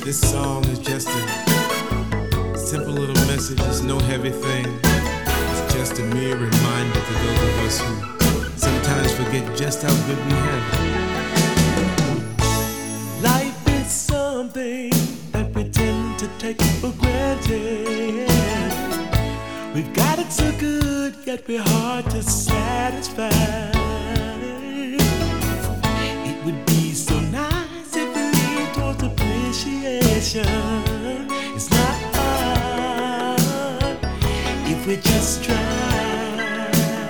This song is just a simple little message. It's no heavy thing. It's just a mere reminder to those of us who sometimes forget just how good we have it. Life is something that we tend to take for granted. We've got it so good, yet we're hard to satisfy. It would be so nice if we lean towards appreciation. It's not hard if we just try.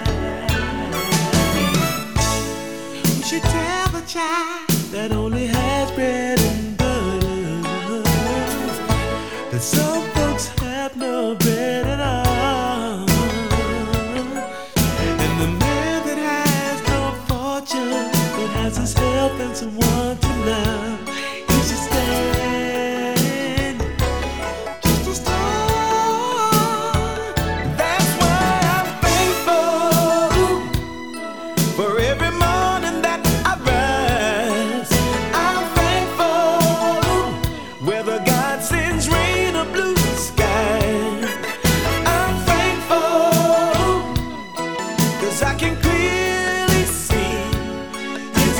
We should tell the child that only has bread and butter that some folks have no bread at all. And the man that has no fortune but has his health and someone to love, he should stand just as tall. That's why I'm thankful for every morning that I rise. I'm thankful whether God sends rain or blue sky. I'm thankful 'cause I can clearly see His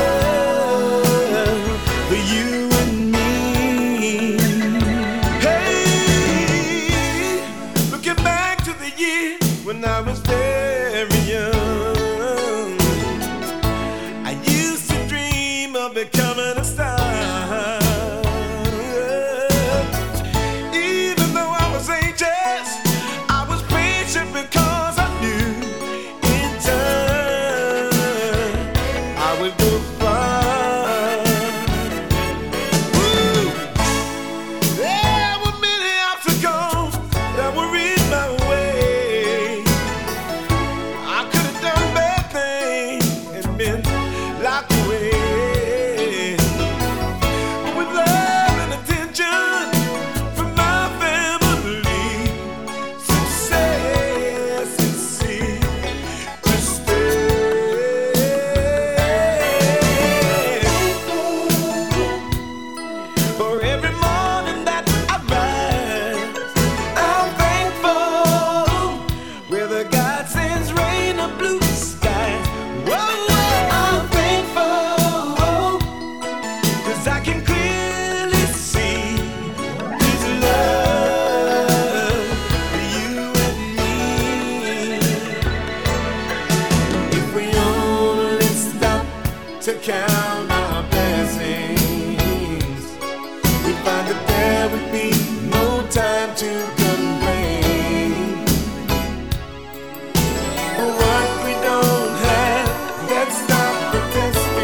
love for you and me. Hey, looking back to the year when I was very young, I used to dream of becoming a star. Even though I was anxious, I was patient because I knew in time I would go far. Woo! There were many obstacles that were in my way. I could have done bad things and been locked away. But with love and attention from my family, success is seen to stay. For every morning that I rise, I'm thankful whether God sends rain or blue skies. Whoa, I'm thankful 'cause I can clearly see His love for you and me. If we only stop to count our blessings, we find that there would be no time to complain. What we don't have, let's stop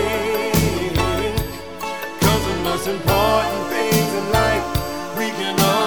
protesting, 'cause the most important things in life we can all